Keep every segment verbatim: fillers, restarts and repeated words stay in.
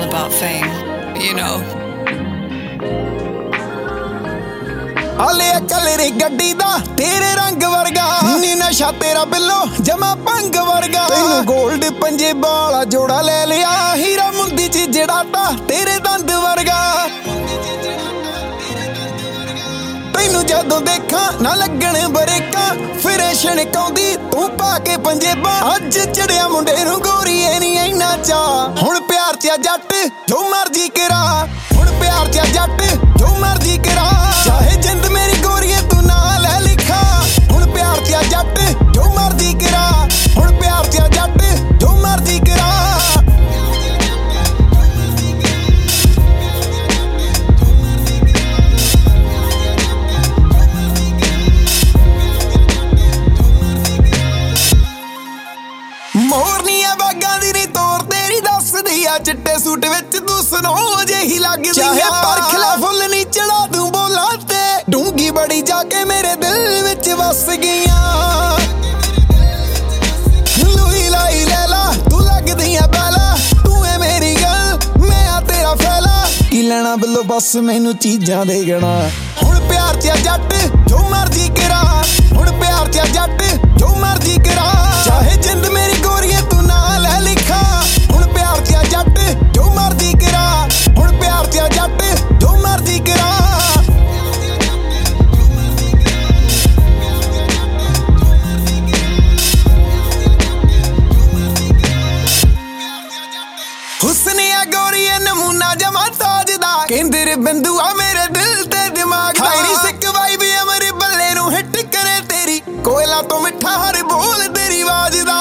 all about fame, you know. आले कलरे गड्डी दा तेरे रंग वर्गा नी नशा तेरा बिल्लो जमा पंग वर्गा तेनू गोल्ड पंजे वाला जोड़ा ले लिया हीरा मुंदी च जड़ाता तेरे दंद वर्गा तेनू जदों देखा ना लगण बरेका फिर छणकाउंदी तू पा के पंजेबां अज चढ़िया मुंडे नू गोरीए नी इन्ना चा हुण प्यार च जट जो मर्जी करा हुण प्यार च जट जो मर्जी करा चाहे जिंद मेरी गोरीए तू ना ले लिखा हुण प्यार च जट जो मर्जी करा हुण प्यार च जट जो मर्जी करा मोरनिया बागां दी नी तोर तेरी दसदी आ चिट्टे सूट विच तू सुनो जेही लगदी चाहे परखला फुल नी चढ़ा दूं बोलां ते डूंगी बड़ी जाके मेरे दिल विच वस गईयां लुई लाई लैला तू लगदी आ बैला तू है मेरी गल मैं आ तेरा फैला की लेना बिल्लो बस मैनू चीजां दे गणा हुण प्यार च जट जो मर्जी करा हुण प्यार च जट जो मर्जी करा चाहे जिंद मेरी गोरीए तू ना ले लिखा हुण प्यार च जट जो मर्जी करा हुण प्यार च जट जो मर्जी करा हुस्निया गोरीए नमूना जमा ताज दा केंद्र बिंदु आ मेरे दिल ते दिमाग दा तेरी सिक वाइब अमरे बल्ले नू हिट करे तेरी कोयला तो मिठा हर बोल तेरी आवाज दा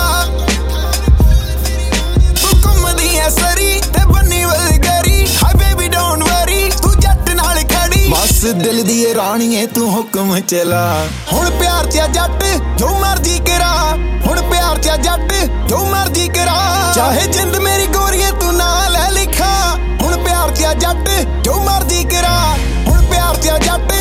तू घुमदी ऐ सरी ते बन्नी वलगरी हाय बेबी डोंट वरी तू जट नाल खड़ी बस दिल दी राणीए तू हुक्म चला हुण प्यार च जट जो मर्जी करा हुण प्यार च जट जो मर्जी करा चाहे जिंद मेरी गोरीए तू ना ले लिखा हुण प्यार च जट जो मर्जी करा हुण प्यार च जट